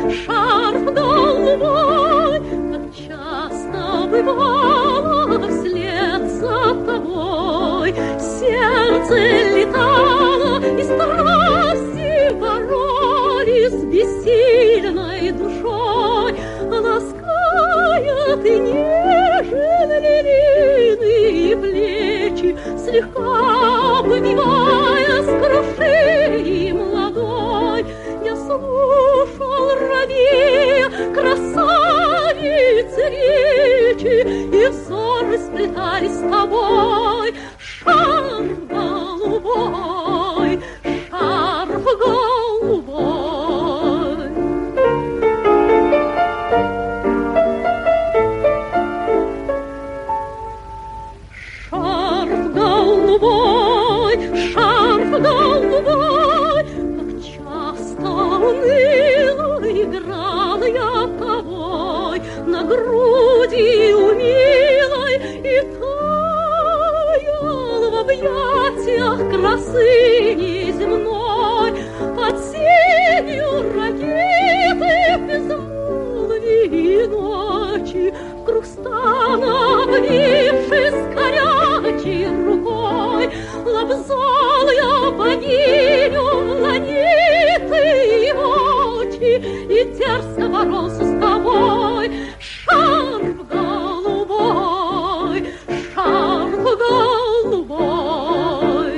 шарф голубой, как часто бывало вслед за тобой. Сердце летало, и страсти боролись с бессильной душой, лаская ты нежно львиные плечи, слегка обвивая с крушением ладонь. Я слушал робея красавицы речи, и взоры сплетались с тобой. Шарф голубой, шарф голубой. Шарф голубой, шарф голубой, как часто уныло играл я тобой на груди умилой и таял в объятиях красы неземной. Под сенью ракеты безмолвие ночи, в круг стана обвившись горячей рукой, лобзал я богиню ланиты очи и дерзко боролся с тобой. Шарф голубой, шарф голубой.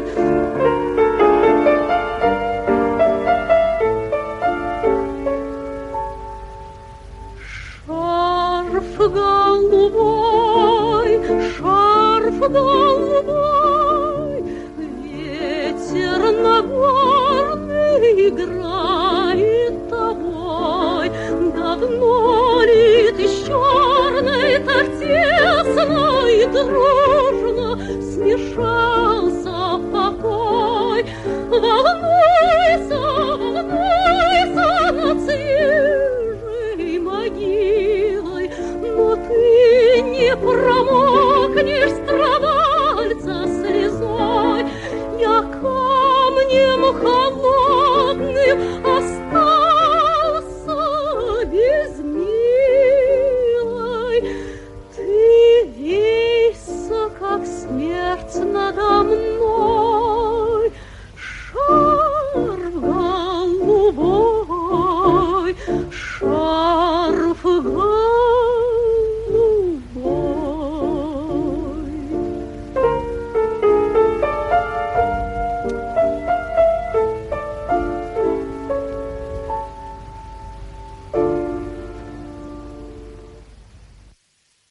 Шарф голубой, шарф голубой, ветер нагорный играет тобой. Давно ли ты с черной так тесно и дружно смешался в покой? Волнуйся, волнуйся над свежей могилой, но ты не промокнешь страдальца слезой. Я камнем холодным